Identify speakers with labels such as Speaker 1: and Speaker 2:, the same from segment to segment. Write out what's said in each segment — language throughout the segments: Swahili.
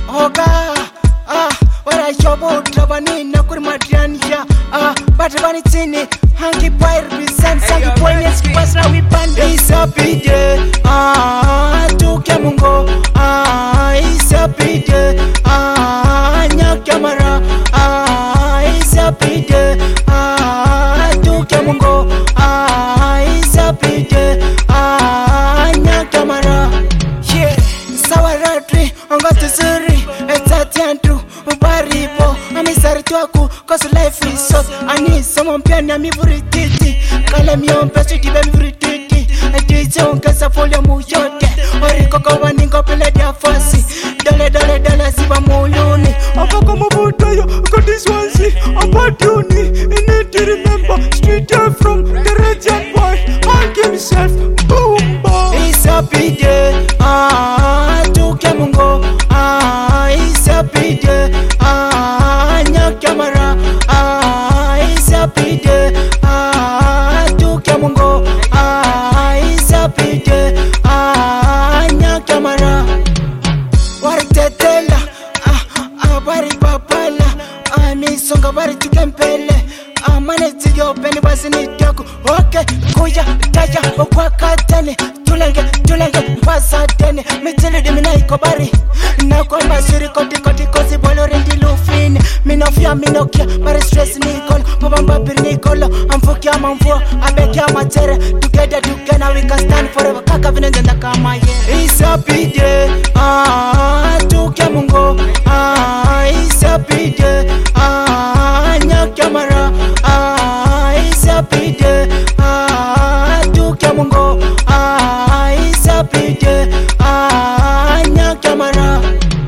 Speaker 1: Oga, wala shobo trabani na kuri madrianisha. But bani tini, hangi boy represent, hangi boy neski pasra wipande. Isa pide, tuke mungo, isa pide, nyakamara, isa pide, tuke mungo, isa pide, nyakamara. Yeah, sawaratri, onga tuzuri, etatiantu, ubaribo, amisari tuaku, cause life is short. I need someone piano mi burititi, kala mi ompesu dibe mi burititi. DJ ongeza volume yote, oriko kwa ningo pele dia fasi. Dale siba muluni, apako mabutoyo, got this one see, opportunity. You need to remember, street you're from, the region boy, I give myself, boom boom. Isa pide, tuke mungo, isa pide, nyakamara, isa pide, tuke mungo, isa pide, nyakamara. Waritetela, bari papala, misonga bari tukempele. Manezi yo beni basi ni dogo. Okay, kuya, kaya, kwa katene. Tulenge, mpasa tene. Mitili di mina iko bari. Na kwa masuri koti kozi bolo rendi lufini. Minofia, bari stress nikolo. Mabamba biri nikolo. Amfukia mamfua, abekia matere. Together we can stand forever. Kaka vinenze ndakama yeah. Isa pide, tuke mungo. Isa pide, nyakamara. Isa pide, tuke mungo. Isa pide, nyakamara.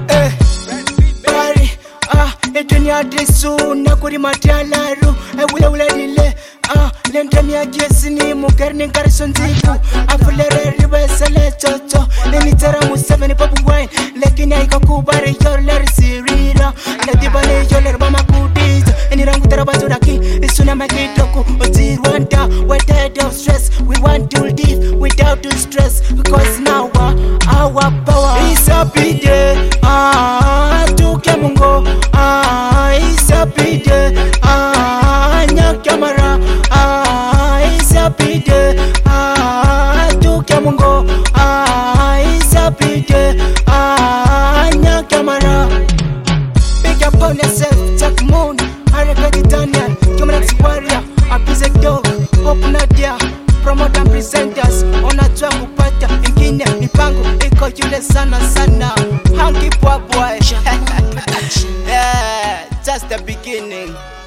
Speaker 1: Bari, dunia drisu na kuri matialaru. Ule dile, lentemi ya kiesini mukerni karisonziku. Afulere ribesele chocho. Nenitera museveni papu wine. Lekini haiko kubari yoler sirira. Letibale yoler bama kudizo. Enirangu terabazuraki, isuna makitoku. Ozirwanda, we're dead of stress. We want to live without to stress. Because now our power. Isa pide, tuke mungo. Isa pide, nyakamara. Isa pide, tuke mungo. Isa pide, nyakamara. Big up on yourself, Jack Moon, Harry Daniel, Jumanex Warrior, Abize Dog, Hope Nadia, Promoter and Presenters, Onajua kupata, ingine, mipango, iko yule sana, Hanky Boy. Yeah, just the beginning.